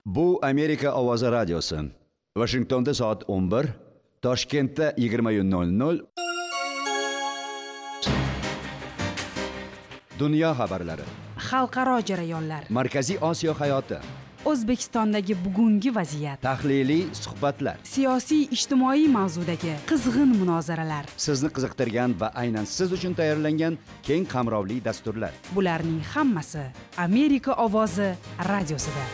Bu Amerika Ovozi radiosi. Washingtonda soat 11, Toshkentda 20:00. Dunyo xabarlari. Xalqaro jarayonlar. Markaziy Osiyo hayoti. O'zbekistondagi bugungi vaziyat. Tahliliy suhbatlar. Siyosiy ijtimoiy mavzudagi qizg'in munozaralar. Sizni qiziqtirgan va aynan siz uchun tayyorlangan keng qamrovli dasturlar. Bularning hammasi Amerika Ovozi radiosida.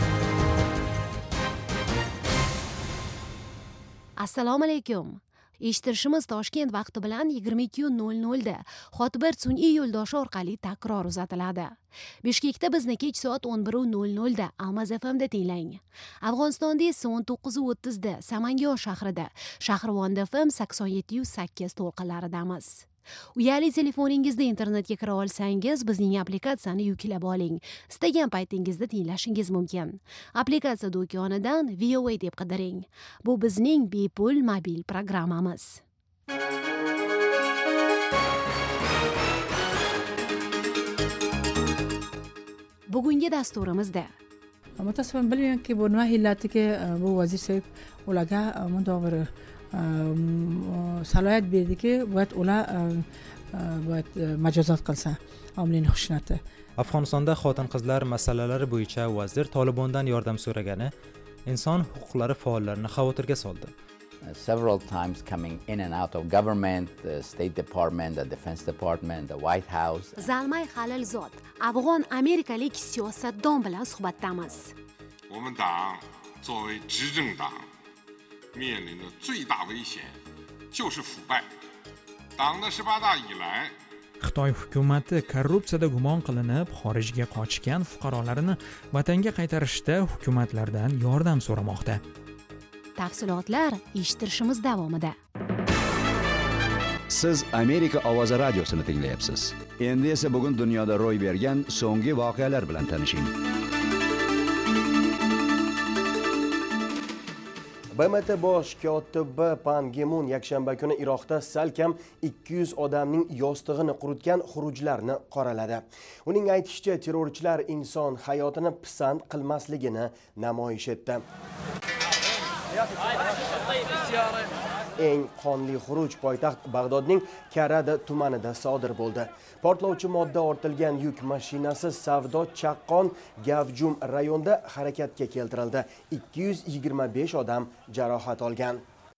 Assalomu alaykum. Eshittirishimiz Toshkent vaqti bilan 22:00 da Xotbir sun'iy yo'ldoshi orqali takror uzatiladi. Bishkekda bizni kech soat 11:00 da Almaz FM'da tinglang. Afg'onistonda esa 19:30 da Samangoh shahrida, Shahrivon FM 87.8 to'lqinlaridamiz. Uyali telefoningizda internetga kira olsangiz, bizning applikatsiyani yuklab oling. Istagan paytingizda tinglashingiz mumkin. Applikatsiya do'konidan VOA deb qidiring. Bu bizning bepul mobil programmamiz. Bugungi dasturimizda متاسفم bilmayman ki bu nima illati ki bu vazir sayf ularga bunday bir salohiyat berdiki boyad ular boyad majozat qilsa omilning xushnati. Afg'onistonda xotin-qizlar masalalari bo'yicha vazir Tolibondan yordam so'ragani inson huquqlari faollarini xavotirga soldi. Several times coming in and out of government, the State Department, the Defense Department, the White House. Zalmay Halilzod, Afg'on amerikalik siyosatdon bilan suhbatdamiz. 我们党作为执政党面临的最大危险就是腐败。党的18大以来 Xitoy hukumati korrupsiyada gumon qilinib xorijga qochgan fuqarolarini vatanga qaytarishda hukumatlardan yordam so'ramoqda. Tafsilotlar eshittirishimiz davomida. Siz Amerika Ovozi radiosini tinglayapsiz. Endi esa bugun dunyoda ro'y bergan so'nggi voqealar bilan tanishing. BMT bosh kotibi Pan Gi Mun yakshanba kuni Iroqda salkam 200 odamning yostig'ini quritgan xurujlarni qoraladi. Uning aytishicha, terrorchilar inson hayotini pisand qilmasligini namoyish etdi. Eng qonli xuruj poytaxt Bag'dodning Karada tumanida sodir bo'ldi. Portlovchi modda ortilgan yuk mashinasi Savdo Chaqqon Gavjum rayonida harakatga keltirildi. 225 odam jarohat olgan.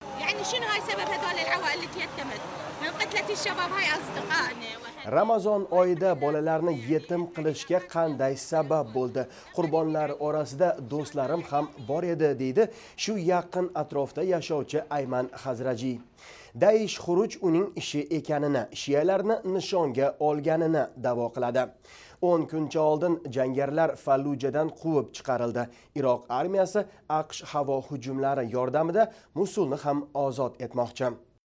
Ramazon oyida bolalarni yetim qilishga qanday sabab bo'ldi? Qurbonlar orasida do'stlarim ham bor edi, deydi shu yaqin atrofda yashovchi Ayman Hazraji. Daesh xuruj uning ishi ekanini, shiyalarni nishonga olganini da'vo qiladi. 10 kuncha oldin jangarilar Fallujadan quvib chiqarildi. Iroq armiyasi AQSh havo hujumlari yordamida Musulni ham ozod etmoqchi.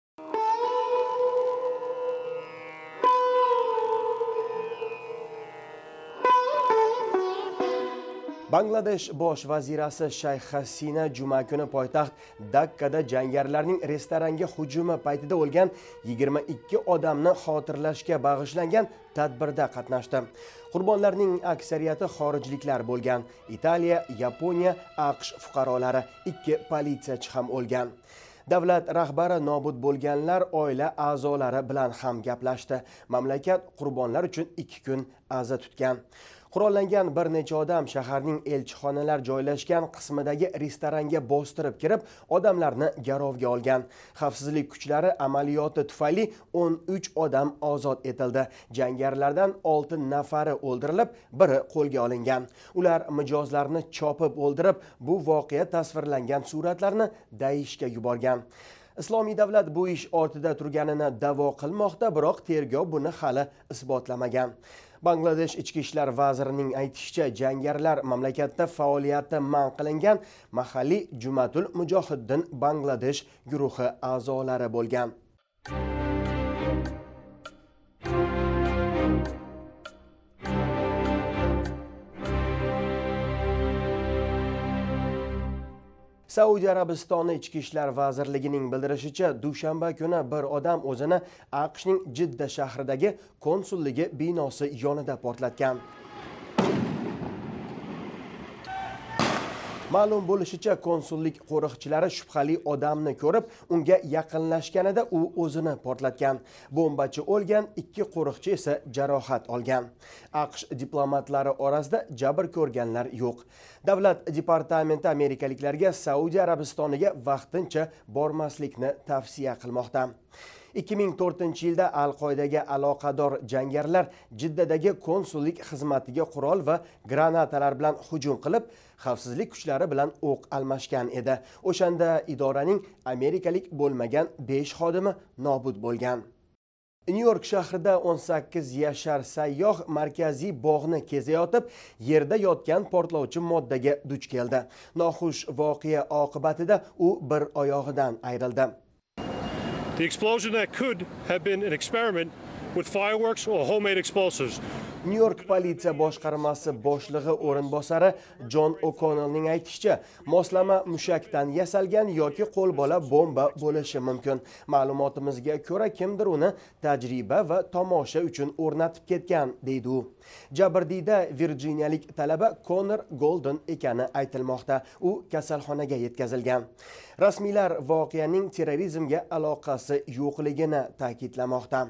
Bangladesh bosh vazirasi Shayx Hasina juma kuni poytaxt Dakkada jangarilarning restoranga hujumi paytida o'lgan 22 odamni xotirlashga bag'ishlangan tadbirda qatnashdi. Qurbonlarning aksariyati xorijliklar bo'lgan. Italiya, Yaponiya, AQSh fuqarolari, 2 politsiyachi ham o'lgan. Davlat rahbari nobud bo'lganlar oila a'zolari bilan ham gaplashdi. Mamlakat qurbonlar uchun 2 kun aza tutgan. Qurollangan bir necha odam shaharning elchixonalar joylashgan qismidagi restoranga bostirib kirib, odamlarni garovga olgan. Xavfsizlik kuchlari amaliyoti tufayli 13 odam ozod etildi. Jangarilardan 6 nafari o'ldirilib, biri qo'lga olingan. Ular mijozlarni chopib o'ldirib, bu voqea tasvirlangan suratlarni Daeshga yuborgan. Islomiy davlat bu ish ortida turganini da'vo qilmoqda, biroq tergov buni hali isbotlamagan. Bangladesh ichki ishlar vazirining aytishicha, jangarilar mamlakatda faoliyati man qilingan mahalliy Jumatul Mujohiddin Bangladesh guruhi a'zolari bo'lgan. Saudiya Arabistoni ichki ishlar vazirligining bildirishicha, dushanba kuni bir odam o'zini AQShning Jidda shahridagi konsulligi binosi yonida portlatgan. Ma'lum bo'lishicha, konsullik qo'riqchilari shubhali odamni ko'rib, unga yaqinlashganida u o'zini portlatgan. Bombachi o'lgan, 2 qo'riqchi esa jarohat olgan. AQSh diplomatlari orasida jabr ko'rganlar yo'q. Davlat departamenti amerikaliklarga Saudiya Arabistoniga vaqtincha bormaslikni tavsiya qilmoqda. 2004-yilda Al-Qoidaga aloqador jangarilar Jiddadagi konsullik xizmatiga qurol va granatalar bilan hujum qilib, xavfsizlik kuchlari bilan o'q almashgan edi. O'shanda idoraning amerikalik bo'lmagan 5 xodimi nobud bo'lgan. Nyu-York shahrida 18 yashar sayyoh markaziy bog'ni kezayotib, yerda yotgan portlovchi moddaga duch keldi. Noxush voqea oqibatida u bir oyog'idan ayrildi. The explosion that could have been an experiment with fireworks or homemade explosives. Nyu-York politsiya boshqarmasi boshlig'i o'rinbosari Jon O'Konnellning aytishicha, moslama mushakdan yasalgan yoki qo'lbola bomba bo'lishi mumkin. Ma'lumotimizga ko'ra, kimdir uni tajriba va tomosha uchun o'rnatib ketgan, deydi u. Jabrdiyda virjiniyalik talaba Connor Golden ekani aytilmoqda. U kasalxonaga yetkazilgan. Rasmiylar voqeaning terrorizmga aloqasi yo'qligini ta'kidlamoqda.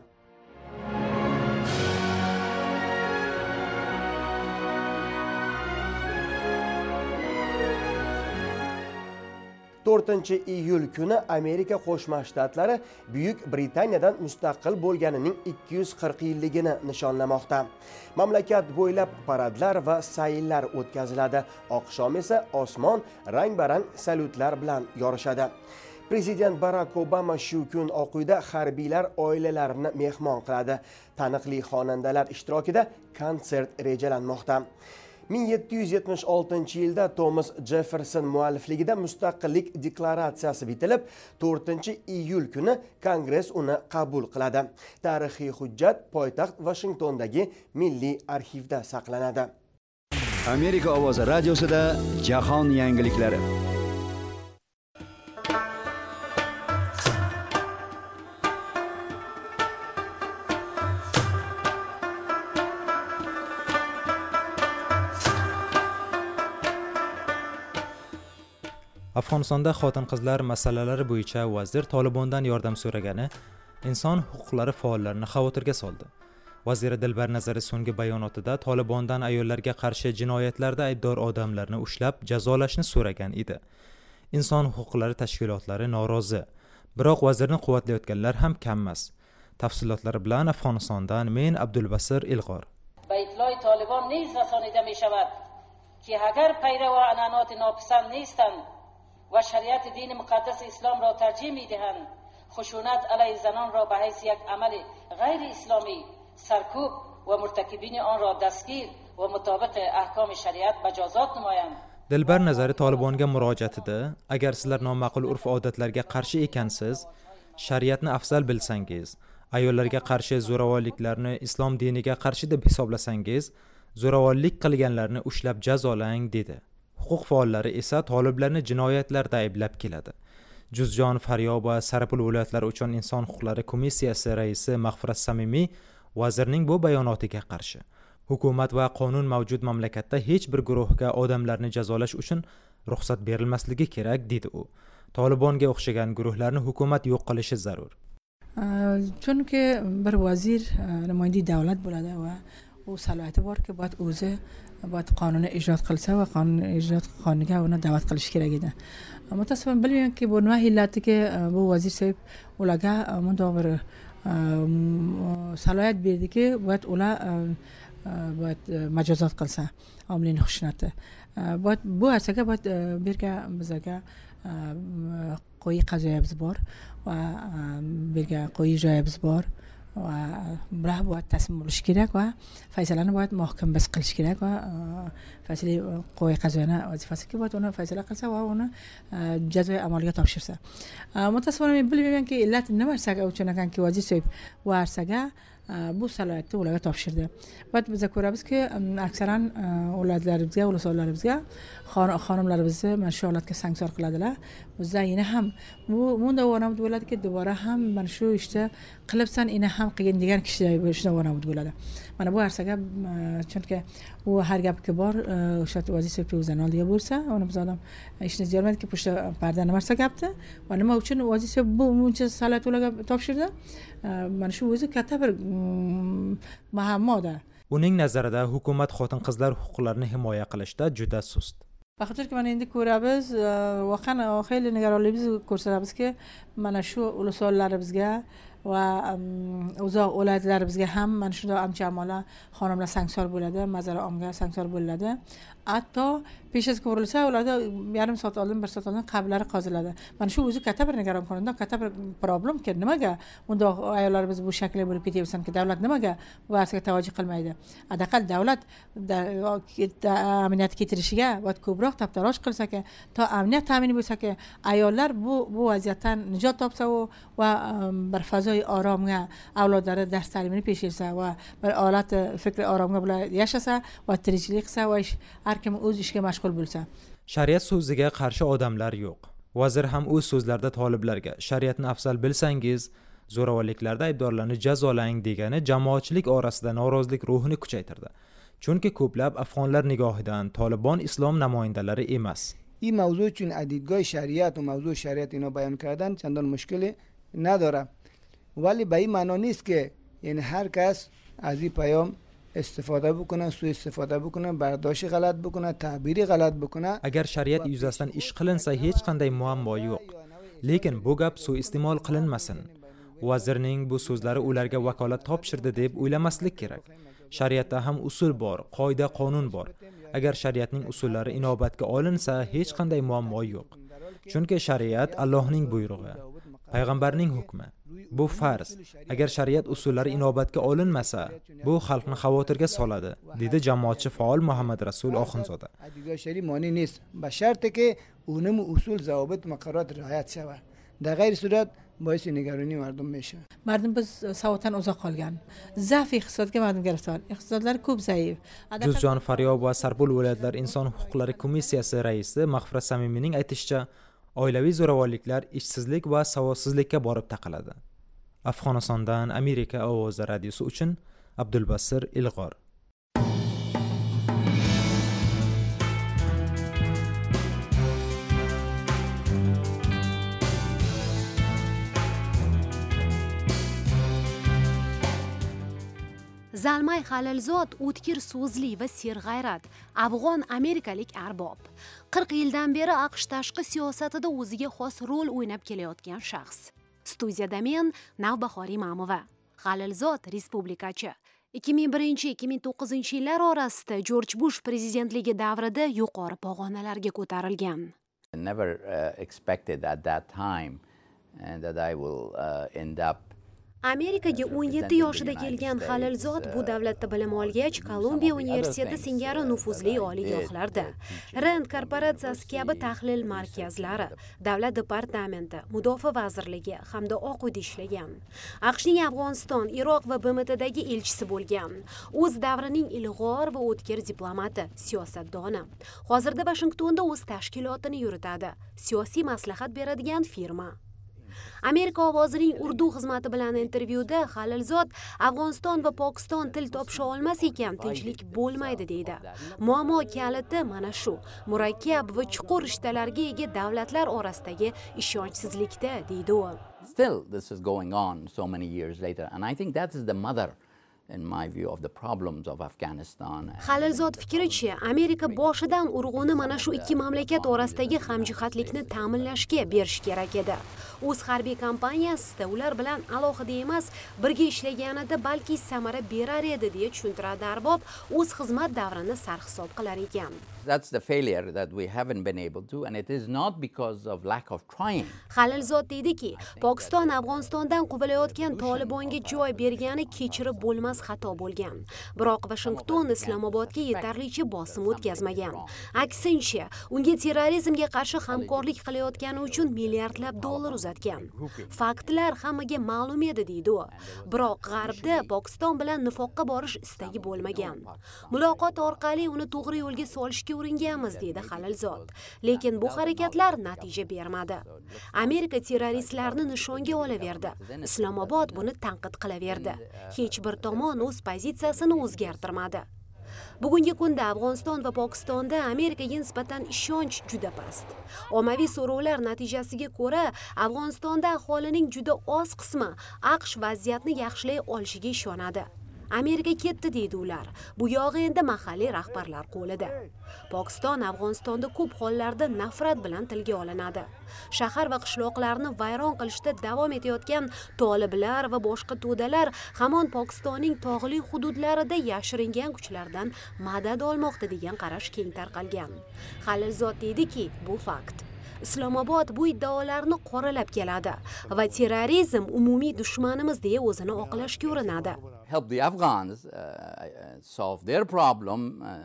4-iyul kuni Amerika Qo'shma Shtatlari Buyuk Britaniyadan mustaqil bo'lganining 240 yilligini nishonlamoqda. Mamlakat bo'ylab paradlar va sayllar o'tkaziladi. Oqshom esa osmon rang-barang salyutlar bilan yorishadi. Prezident Barack Obama shu kun Oq uyda harbiylar oilalarini mehmon qiladi. Taniqli xonandalar ishtirokida konsert rejalanmoqda. 1776-yilda Thomas Jefferson muallifligida mustaqillik deklaratsiyasi bitilib, 4-iyul kuni Kongress uni qabul qiladi. Tarixiy hujjat poytaxt Washingtondagi Milliy arxivda saqlanadi. Amerika ovozi radiosida jahon yangiliklari. Afg'onistonda xotin-qizlar masalalari bo'yicha vazir Tolibondan yordam so'ragani inson huquqlari faollarini xavotirga soldi. Vazir Dilbar Nazari so'nggi bayonotida Tolibondan ayollarga qarshi jinoyatlarda aybdor odamlarni ushlab jazolashni so'ragan edi. Inson huquqlari tashkilotlari norozi, biroq vazirni quvvatlayotganlar ham kam emas. Tafsilotlari bilan Afg'onistondan men Abdulbasir Ilg'or. Baytloy Tolibon niz rasonida meshavad ki agar payro va ananot nopisand nistand و شریعت دین مقدس اسلام را ترجیح می‌دهند خشونت علیه زنان را به حیث یک عمل غیر اسلامی سرکوب و مرتکبین آن را دستگیر و مطابق احکام شریعت مجازات نمایند. Dilbar Nazari Tolibonga murojaatida agar sizlar noma'qul urf-odatlarga qarshi ekansiz, shariatni afzal bilsangiz, ayollarga qarshi zo'ravonliklarni islom diniga qarshi deb hisoblasangiz, zo'ravonlik qilganlarni ushlab jazolang dedi. Huquq faollari esa toliblarni jinoyatlarda ayblab keladi. Juzjon Faryob va Saripul viloyatlari uchun inson huquqlari komissiyasi raisi Mag'firat Samimiy vazirning bu bayonotiga qarshi. Hukumat va qonun mavjud mamlakatda hech bir guruhga odamlarni jazolash uchun ruxsat berilmasligi kerak dedi u. Tolibonga o'xshagan guruhlarni hukumat yo'q qilishi zarur. Chunki bir vazir namoyandi davlat bo'ladi va u salohiyati bor ki o'zi qonunni ijro qilsa va qonun ijro qonuniga uni da'vat qilish kerak edi. Mutasabban bilmaymanki bu nima illatiki bu vazir so'yib ularga bunday bir salohiyat berdiki, ular majozot qilsa, omilin xushnati. Bu narsaga birga bizga qo'yi qazoyimiz bor va birga qo'yi joyimiz bor. va bular bo'yicha taslim bo'lish kerak va faysalani bo'yicha muhkam bas qilish kerak va faysali qo'y qazona vazifasiga bo'yicha uni faysala qilsa va uni jazoiy amalga topshirsa. Mutasavvim men bilmaymanki illat nima narsaga uchun ekanki vazir so'yib va narsaga bu salohiyatni ularga topshirdi. Va biz ko'ramizki, aksaran o'ladlarimizga, o'lasollarimizga xonimlarimizni mana shu holatga sangsor qiladilar. Bizda yana ham bunda o'rnamid bo'ladiki, dubora ham mana shu ishda qilibsan, ina ham qilgin degan kishi shunda o'rnamid bo'ladi. Mana bu narsaga chunki u har gapga bor o'sha vazifa o'zidan oldiga bo'lsa, uni biz odam ishni deyolmaydiki, pushta parda nima narsa gapdi va nima uchun vazifa bu buncha salat ularga topshirdi. Mana shu o'zi katta bir muammoda. Uning nazarida hukumat xotin-qizlar huquqlarini himoya qilishda juda sust. Faqatki mana endi ko'ramiz, vaqan xeyli nigoronligimiz ko'rsatamizki, mana shu ulusollarimizga va uzoq o'ladlarimizga ham mana shunday amchamolar xonimlar sangsor bo'ladi, mazara omga sangsor bo'ladi. Hatto peshasiga ko'rilsa, ularda yarim soat oldin, 1 soat oldin qablari qoziladi. Mana shu o'zi katta bir nigoron ko'rinadi, katta bir problemki, nimaga bundoq ayollarimiz bu shaklga bo'lib ketaversanki, davlat nimaga bu narsaga tavoji qilmaydi? Adaqal davlat amniyat keltirishiga va ko'proq taptarosh qilsa-ki, to amniyat ta'mini bo'lsa-ki, ayollar bu vaziyatdan nijot topsa va bir fazoy oromga avlodlari dars ta'limini peshilsa va bir holat fikri oromga bilan yashasa va tirikchilik qilsa va har kim o'z ishiga mashg'ul bo'lsa. Shariat so'ziga qarshi odamlar yo'q. Vazir ham o'z so'zlarida toliblarga shariatni afzal bilsangiz, zo'ravonliklarda aybdorlarni jazolang degani jamoatchilik orasida norozilik ruhini kuchaytirdi. Chunki ko'plab afg'onlar nigohidan Tolibon islom namoyandalari emas. این موضوع چون دیدگاه شریعت و موضوع شریعت اینا بیان کردن چندان مشکلی نداره، ولی به این معنا نیست که یعنی هر کس از این پیام استفاده بکنه، سوء استفاده بکنه، برداشت غلط بکنه، تعبیری غلط بکنه. Agar shariat yuzasidan ish qilinsa hech qanday muammo yo'q. Lekin bu gap suiiste'mol qilinmasin. Vazirning bu so'zlari ularga vakolat topshirdi deb o'ylamaslik kerak. Shariatda ham usul bor, qoida qonun bor. Agar shariatning usullari inobatga olinsa hech qanday muammo yo'q. Chunki shariat Allohning buyrug'i, payg'ambarning hukmi. Bu farz. Agar shariat usullari inobatga olinmasa, bu xalqni xavotirga soladi, dedi jamoatchi faol Muhammad Rasul Oxunzoda. دیدگاه شریع مانی نیست، به شرطی که اونم اصول ضوابط مقررات رعایت شود. در غیر صورت باعث نگرانی مردم میشه. Mardum biz savoddan uzoq qolgan. Zaf iqtisodga mardum giriftor. Iqtisodlar ko'p zaif. Juzjon Faryob va Sarpul viloyatlar inson huquqlari komissiyasi raisi Mag'firat Samimiyning aytishicha, oilaviy zo'ravonliklar ishsizlik va savodsizlikka borib taqaladi. Afg'onistondan Amerika ovozi radiosi uchun Abdulbasir Ilg'or. Zalmay Halilzod o'tkir so'zli va serg'ayrat afg'on amerikalik arbob. 40 yildan beri AQSh tashqi siyosatida o'ziga xos rol o'ynab kelayotgan shaxs. Studiyada men Navbahor Imamova. Halilzod respublikachi. 2001-2009 yillar orasida Jorj Bush prezidentligi davrida yuqori pog'onalarga ko'tarilgan. Never expected at that time that I will end up Amerikaga 17 yoshida kelgan Halilzod bu davlatda bilim olgach, Kolumbiya universiteti singari nufuzli oliygohlarda, Rand korporatsiyasi kabi tahlil markazlari, davlat departamenti, mudofaa vazirligi hamda Oq uyda ishlagan. AQShning Afg'oniston, Iroq va BMTdagi elchisi bo'lgan. O'z davrining ilg'or va o'tkir diplomati, siyosatdoni. Hozirda Washingtonda o'z tashkilotini yuritadi. Siyosiy maslahat beradigan firma. Amerika ovozining Urdu xizmati bilan intervyuda Halilzod Afg'oniston va Pokiston til topisha olmas ekan, tinchlik bo'lmaydi deydi. Muammo kaliti mana shu, murakkab va chuqur rishtalarga ega davlatlar orasidagi ishonchsizlikda, deydi u. Still this is going on so many years later, and I think that is the mother in my view of the problems of Afghanistan. Halilzod fikricha, Amerika boshidan urg'uni mana shu ikki mamlakat orasidagi hamjihatlikni ta'minlashga berish kerak edi. O'z harbiy kompaniyasida ular bilan alohida emas, birga ishlaganida balki samara berar edi deya tushuntiradi arbob, o'z xizmat davrini sarhisob qilar ekan. That's the failure that we haven't been able to, and it is not because of lack of trying. Halilzod deydiki, Pokiston Afg'onistondan quvilayotgan Tolibonga joy bergani kechirib bo'lmas xato bo'lgan. Biroq Washington Islomobodga yetarlicha bosim o'tkazmagan. Aksincha, unga terrorizmga qarshi hamkorlik qilayotgani uchun milliardlab dollar uzatgan. Faktlar hammaga ma'lum edi deydi u. Biroq G'arbda Pokiston bilan nifoqqa borish istagi bo'lmagan. Muloqot orqali uni to'g'ri yo'lga solishga uringanmiz deydi Halilzod. Lekin bu harakatlar natija bermadi. Amerika terroristlarni nishonga olaverdi. Islomobod buni tanqid qilaverdi. Hech bir tomon o'z pozitsiyasini o'zgartirmadi. Bugungi kunda Afg'oniston va Pokistonda Amerikaga nisbatan ishonch juda past. Ommaviy so'rovlar natijasiga ko'ra, Afg'onistonda aholining juda oz qismi AQSh vaziyatni yaxshilay olishiga ishonadi. Amerika ketdi deydi ular. Bu yog'i endi mahalliy rahbarlar qo'lida. Pokiston Afg'onistonda ko'p hollarda nafrat bilan tilga olinadi. Shahar va qishloqlarni vayron qilishda davom etayotgan toliblar va boshqa to'dalar hamon Pokistonning tog'li hududlarida yashiringan kuchlardan madad olmoqda degan qarash keng tarqalgan. Halilzod deydiki, bu fakt. Islomobod bu iddaolarni qoralab keladi va terrorizm umumiy dushmanimiz deya o'zini oqlashga urinadi. Help the Afghans solve their problem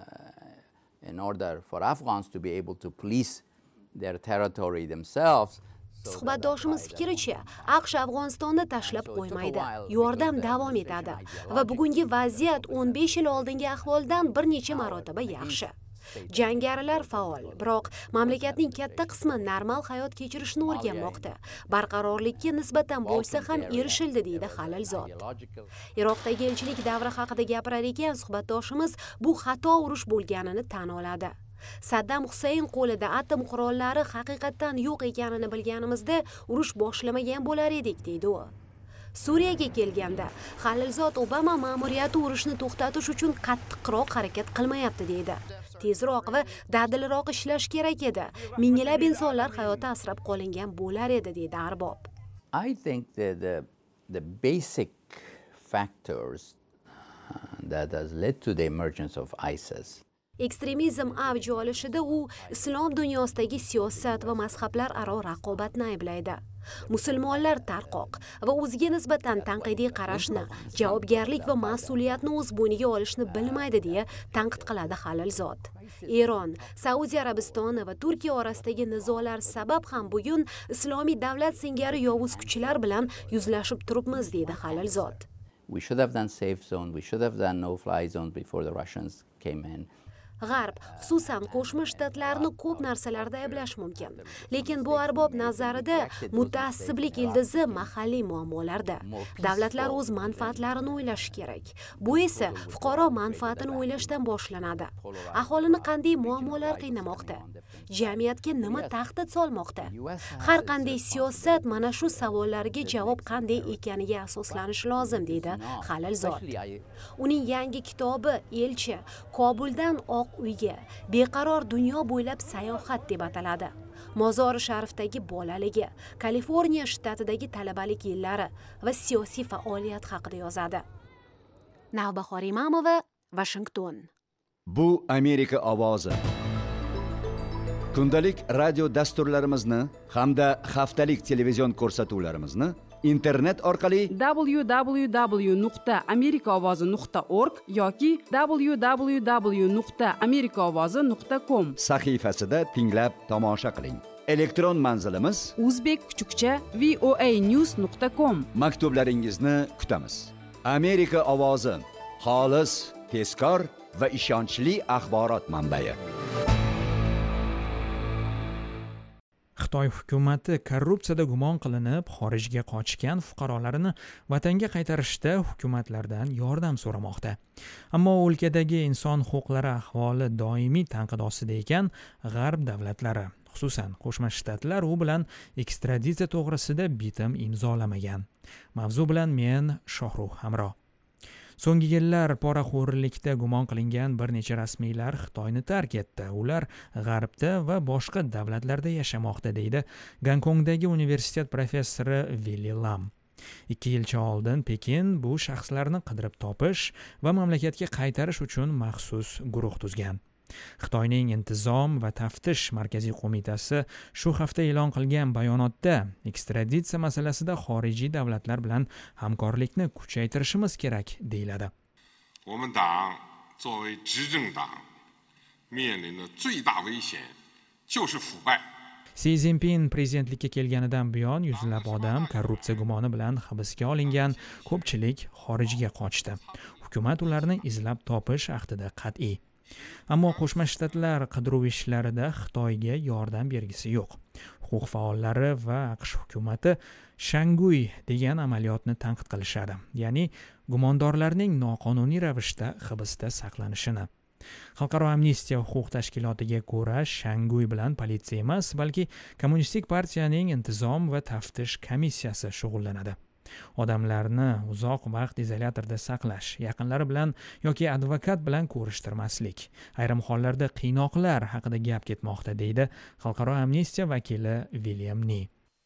in order for Afghans to be able to police their territory themselves. Suhbatdoshimiz fikricha, AQSh Afg'onistonni tashlab qo'ymaydi. Yordam davom etadi va bugungi vaziyat 15 yil oldingi ahvoldan bir necha marotaba yaxshi. Jangarilar faol, biroq mamlakatning katta qismi normal hayot kechirishni o'rganmoqda. Barqarorlikka nisbatan bo'lsa ham erishildi deydi Halilzod. Iroqdagi elchilik davri haqida gapirar ekan suhbatdoshimiz bu xato urush bo'lganini tan oladi. Saddam Husayn qo'lida atom qurollari haqiqatan yo'q ekanini bilganimizda urush boshlamagan bo'lar edik deydi u. Suriyaga kelganda Halilzod Obama ma'muriyati urushni to'xtatish uchun qattiqroq harakat qilmayapti deydi. Tezroq va dadilroq ishlash kerak edi. Minglab insonlar hayoti asrab qolingan bo'lar edi deydi arbob. I think that the basic factors that has led to the emergence of ISIS. Ekstremizm avj olishida u islom dunyosidagi siyosat va mazhablar aro raqobatni ayblaydi. Musulmonlar tarqoq va o'ziga nisbatan tanqidiy qarashni, javobgarlik va mas'uliyatni o'z bo'yniga olishni bilmaydi deya tanqid qiladi Halilzod. Eron, Saudiya Arabistoni va Turkiya orasidagi nizolar sabab ham bugun islomiy davlat singari yovuz kuchlar bilan yuzlashib turibmiz deydi Halilzod. We should have done safe zone, we should have done no-fly zone before the Russians came in. G'arb, xususan Qo'shma Shtatlarni ko'p narsalarda ayblash mumkin. Lekin bu arbob nazarida mutaassiblik ildizi mahalliy muammolarda. Davlatlar o'z manfaatlarini o'ylashi kerak. Bu esa fuqaro manfaatini o'ylashdan boshlanadi. Aholini qanday muammolar qiynamoqda? Jamiyatga nima tahdid solmoqda? Har qanday siyosat mana shu savollarga javob qanday ekaniga asoslanishi lozim deydi Halilzod. Uning yangi kitobi Elchi Kobuldan uyga beqaror dunyo bo'ylab sayohat deb ataladi. Mozori Sharifdagi bolaligi, Kaliforniya shtatidagi talabalik yillari va siyosiy faoliyat haqida yozadi. Navbahor Imamova, Washington. Bu Amerika ovozi. Kundalik radio dasturlarimizni hamda haftalik televizion ko'rsatuvlarimizni internet orqali www.amerikaovozi.org yoki www.amerikaovozi.com sahifasida tinglab tomosha qiling. Elektron manzilimiz uzbek_voanews.com. Maktublaringizni kutamiz. Amerika ovozi, xolis, tezkor va ishonchli axborot manbai. Xitoy hukumati korrupsiyada gumon qilinib xorijga qochgan fuqarolarini vatanga qaytarishda hukumatlardan yordam so'ramoqda. Ammo o'lkadagi inson huquqlari ahvoli doimiy tanqid ostida ekan, G'arb davlatlari, xususan Qo'shma Shtatlar u bilan ekstraditsiya to'g'risida bitim imzolamagan. Mavzu bilan men Shohruh Hamro. So'nggi yillar poraxo'rlikda gumon qilingan bir necha rasmiylar Xitoyni tark etdi. Ular G'arbda va boshqa davlatlarda yashamoqda deydi Gonkongdagi universitet professori Willi Lam. 2 yilcha oldin Pekin bu shaxslarni qidirib topish va mamlakatga qaytarish uchun maxsus guruh tuzgan. Xitoyning intizom va taftish markaziy qo'mitasi shu hafta e'lon qilgan bayonotda ekstraditsiya masalasida xorijiy davlatlar bilan hamkorlikni kuchaytirishimiz kerak deyiladi. 我们党作为执政党，面临的最大危险就是腐败。 Si Zinpin prezidentlikka kelganidan buyon yuzlab odam korrupsiya gumoni bilan hibsga olingan, ko'pchilik xorijga qochdi. Hukumat ularni izlab topish ahdida qat'iy. Ammo Qo'shma Shtatlar qidiruv ishlarida Xitoyga yordam bergisi yo'q. Huquq faollari va AQSh hukumati Shanguy degan amaliyotni tanqid qilishadi, ya'ni gumondorlarning noqonuniy ravishda hibsda saqlanishini. Xalqaro amnistiya huquq tashkilotiga ko'ra, Shanguy bilan politsiya emas, balki Kommunistik partiyaning intizom va taftish komissiyasi shug'ullanadi. Odamlarni uzoq vaqt izolyatorda saqlash, yaqinlari bilan yoki advokat bilan ko'rishtirmaslik, ayrim hollarda qiynoqlar haqida gap ketmoqda, deydi Xalqaro amnistiya vakili William Ni.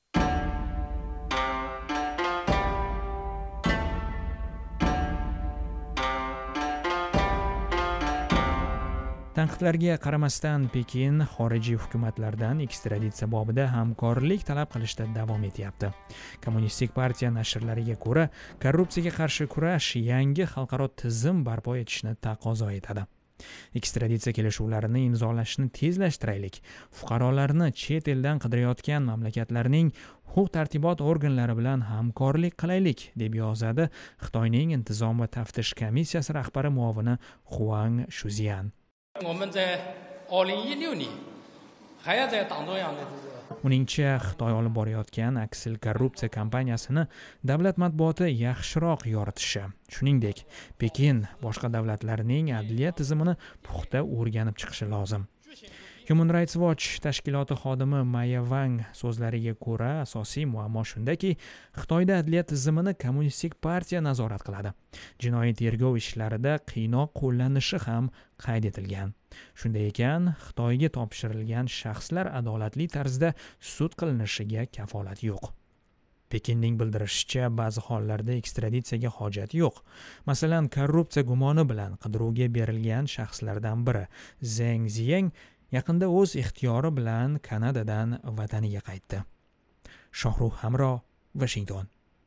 Tanqidlarga qaramasdan Pekin xorijiy hukumatlardan ekstraditsiya bobida hamkorlik talab qilishda davom etyapti. Kommunistik partiya nashrlariga ko'ra, korrupsiyaga qarshi kurash yangi xalqaro tizim barpo etishni taqozo etadi. Ekstraditsiya kelishuvlarini imzolashni tezlashtiraylik. Fuqarolarni chet eldan qidirayotgan mamlakatlarning huquq-tartibot organlari bilan hamkorlik qilaylik, deb yozadi Xitoyning intizom va taftish komissiyasi rahbari muovini Huang Shuzian. 我们在2016年还要在党中央的 Uningcha, Xitoy olib borayotgan aksil korrupsiya kampaniyasini davlat matbuoti yaxshiroq yoritishi, shuningdek, Pekin boshqa davlatlarning adliya tizimini puxta o'rganib chiqishi lozim. Human Rights Watch tashkiloti xodimi Maya Wang so'zlariga ko'ra, asosiy muammo shundaki, Xitoyda adliya tizimini kommunistik partiya nazorat qiladi. Jinoiy tergov ishlarida qiynoq qo'llanishi ham qayd etilgan. Shunday ekan, Xitoyga topshirilgan shaxslar adolatli tarzda sud qilinishiga kafolat yo'q. Pekinning bildirishicha, ba'zi hollarda ekstraditsiyaga hojat yo'q. Masalan, korrupsiya gumoni bilan qidiruvga berilgan shaxslardan biri Zeng Ziyang yaqinda o'z ixtiyori bilan Kanadadan vataniga qaytdi. Shohruh Hamro, Washington.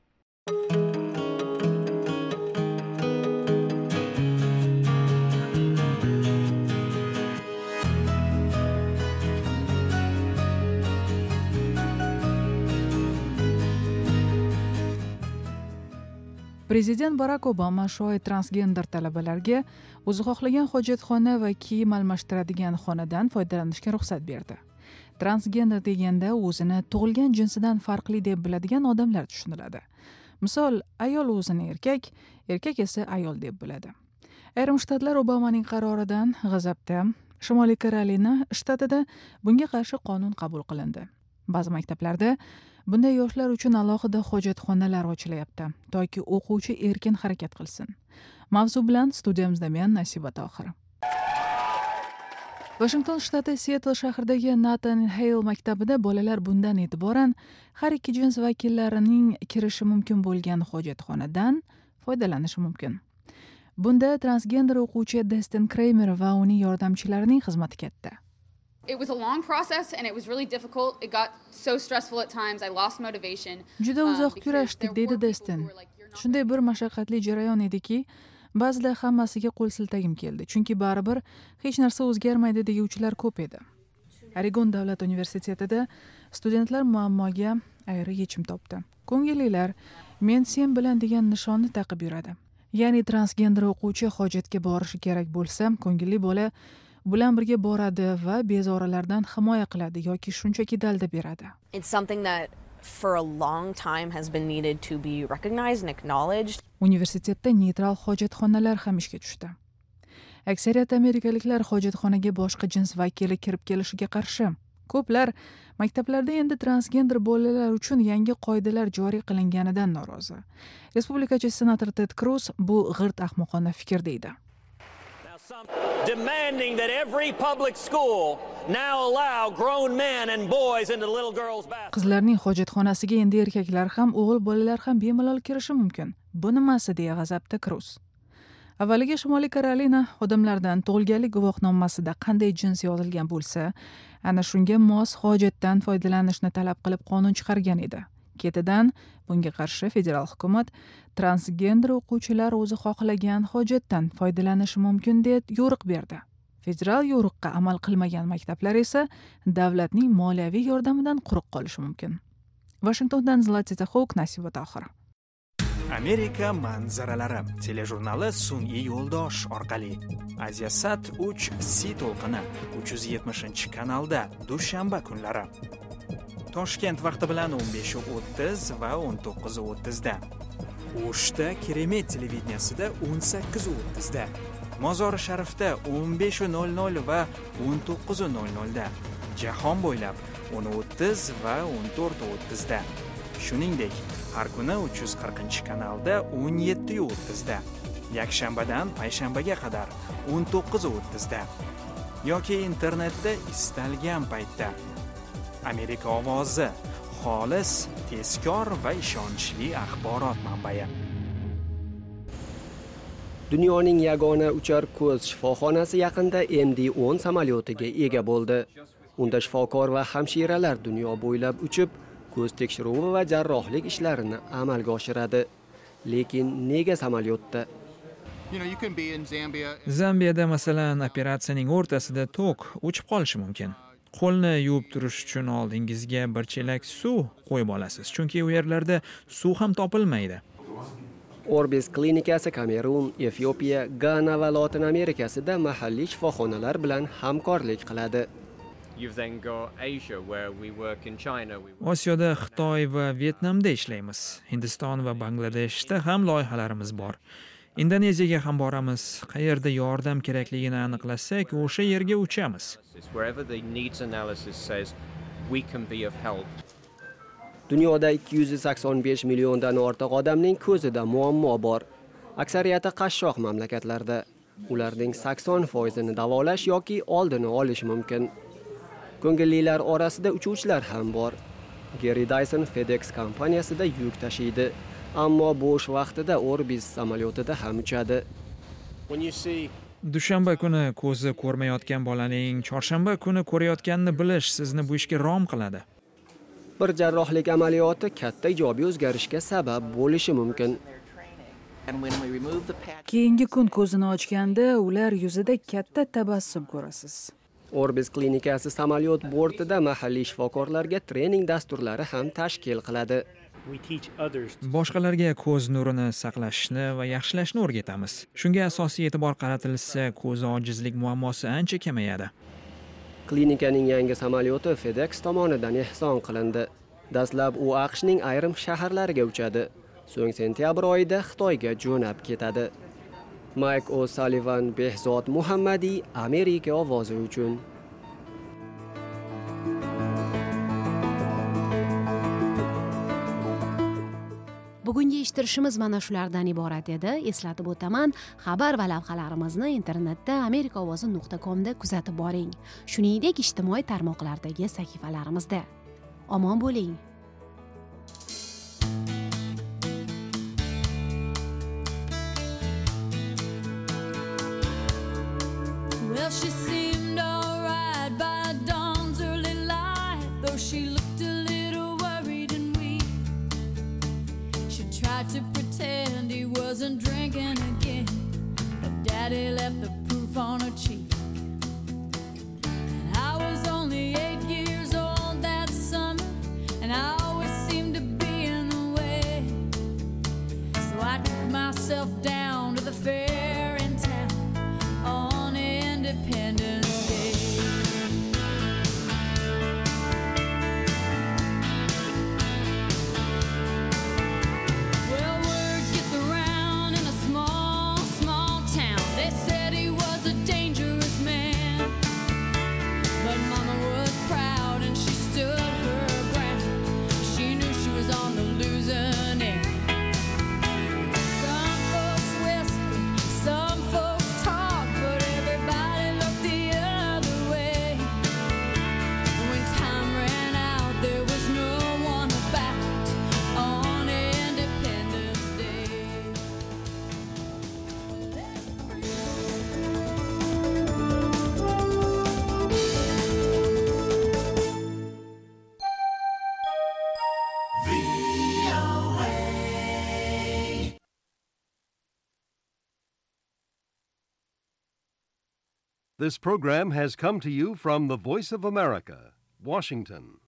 Prezident Barak Obama shoir transgender talabalarga o'zi xohlagan hojatxona va kiyim almashtiradigan xonadan foydalanishga ruxsat berdi. Transgender deganda o'zini tug'ilgan jinsidan farqli deb biladigan odamlar tushuniladi. Misol, ayol o'zini erkak, erkak esa ayol deb biladi. Ayrim shtatlar Obamaning qaroridan g'azabda. Shimoliy Karolina shtatida bunga qarshi qonun qabul qilindi. Ba'zi maktablarda bunday yoshlar uchun alohida hojatxonalar ochilyapti, toki o'quvchi erkin harakat qilsin. Mavzu bilan studiyamizda men Nasiba Tohir. Washington shtati Seattle shahridagi Nathan Hale maktabida bolalar bundan e'tiboran har ikki jins vakillarining kirishi mumkin bo'lgan hojatxonadan foydalanishi mumkin. Bunda transgender o'quvchi Destin Kramer va uning yordamchilarining xizmati katta. It was a long process and it was really difficult. It got so stressful at times. I lost motivation. Juda uzoq kurashdik, dedi Destin. Shunday bir mashaqqatli jarayon ediki, ba'zida hammasiga qo'l siltagim keldi, chunki baribir hech narsa o'zgarmaydi deguvchilar ko'p edi. Oregon davlat universitetida studentlar muammoga ayri yechim topdi. Ko'ngillilar men sen bilan degan nishonni taqib yuradi. Ya'ni transgender o'quvchi hojatga borishi kerak bo'lsa, ko'ngilli bola bilan birga boradi va bezoralardan himoya qiladi yoki shunchaki dalda beradi. It's something that for a long time has been needed to be recognized and acknowledged. Universitetda neytral hojatxonalar ham ishga tushdi. Aksariyat amerikaliklar hojatxonaga boshqa jins vakili kirib kelishiga qarshi. Ko'plar maktablarda endi transgender bolalar uchun yangi qoidalar joriy qilinganidan norozi. Respublikachi senator Ted Cruz bu g'irt ahmoqona fikr deydi. Demanding that every public school now allow grown men and boys into little girls' bathrooms. Qizlarning hojatxonasiga endi erkaklar ham, o'g'il bolalar ham bemalol kirishi mumkin. Bu nimasi deya g'azabda Cruz. Avvaliga Shimoliy Karolina odamlardan tug'ilganlik guvohnomasida qanday jins yozilgan bo'lsa, ana shunga mos hojatdan foydalanishni talab qilib qonun chiqargan edi. Ketidan bunga qarshi federal hukumat transgender o'quvchilar o'zi xohlagan hojatdan foydalanishi mumkin deb yo'riq berdi. Federal yo'riqqa amal qilmagan maktablar esa davlatning moliyaviy yordamidan quruq qolishi mumkin. Washingtondan Zlatita Hawk, Nasiba Tohir. Amerika manzaralari telejurnali sun'iy yo'ldosh orqali Asiasat 3C to'lqini 370-kanalda dushanba kunlari. Toshkent vaqti bilan 15:30 va 19:30 da. O'shda Keremet televideniyasida 18:30 da. Mozori Sharifda 15:00 va 19:00 da. Jahon bo'ylab 10:30 va 14:30 da. Shuningdek, har kuni 340-kanalda 17:30 da. Yakshanbadan payshanbaga qadar 19:30 da. Yoki internetda istalgan paytda. Amerika ovozi, xolis, tezkor va ishonchli axborot manbai. Dunyoning yagona uchar ko'z shifoxonasi yaqinda MD-10 samolyotiga ega bo'ldi. Unda shifokor va hamshiralar dunyo bo'ylab uchib, ko'z tekshiruvi va jarrohlik ishlarini amalga oshiradi. Lekin nega samolyotda? Zambiyada masalan operatsiyaning o'rtasida tok o'chib qolishi mumkin. Qo'lni yuvib turish uchun oldingizga bir chelak suv qo'yib olasiz, chunki u yerlarda suv ham topilmaydi. Orbis klinikasi Kamerun, Efiopiya, Gana va Lotin Amerikasida mahalliy shifoxonalar bilan hamkorlik qiladi. Osiyoda Xitoy va Vyetnamda ishlaymiz. Hindiston va Bangladeshda ham loyihalarimiz bor. Indoneziyaga ham boramiz. Qayerda yordam kerakligini aniqlasak, o'sha yerga uchamiz. Dunyoda 285 milliondan ortiq odamning ko'zida muammo bor. Aksariyati qashshoq mamlakatlarda. Ularning 80%ni davolash yoki oldini olish mumkin. Ko'ngillilar orasida uchuvchilar ham bor. Gary Dyson FedEx kompaniyasida yuk tashiydi, ammo bo'sh vaqtida Orbis samolyotida ham uchadi. Dushanba kuni ko'zi ko'rmayotgan bolaning chorshanba kuni ko'rayotganini bilish sizni bu ishga rom qiladi. Bir jarrohlik amaliyoti katta ijobiy o'zgarishga sabab bo'lishi mumkin. Keyingi kun ko'zini ochganda ular yuzida katta tabassum ko'rasiz. Orbis klinikasi samolyot bortida mahalliy shifokorlarga trening dasturlari ham tashkil qiladi. Boshqalarga ko'z nurini saqlashni va yaxshilashni o'rgatamiz. Shunga asosiy e'tibor qaratilsa, ko'z ojizlik muammosi ancha kamayadi. Klinikaning yangi samolyoti FedEx tomonidan ehson qilindi. Dastlab u AQShning ayrim shaharlariga uchadi. So'ng sentyabr oyida Xitoyga jo'nab ketadi. Mike O'Sullivan, Behzod Muhammadiy, Amerika ovozi uchun. Bugungi eshittirishimiz mana shulardan iborat edi. Eslatib o'taman, xabar va lavhalarimizni internetda amerikaovozi.com da kuzatib boring. Shuningdek, ijtimoiy tarmoqlardagi sahifalarimizda. Omon bo'ling. Well, she seemed all right by dawn's early light, though she looked a little worried and weak. She tried to pretend he wasn't drinking again, but Daddy left the proof on her cheek. And I was only 8 years old that summer, and I always seemed to be in the way. So I took myself down to the fair in town on Independence Day. Well, word gets around in a small town. They said he was a dangerous This program has come to you from the Voice of America, Washington.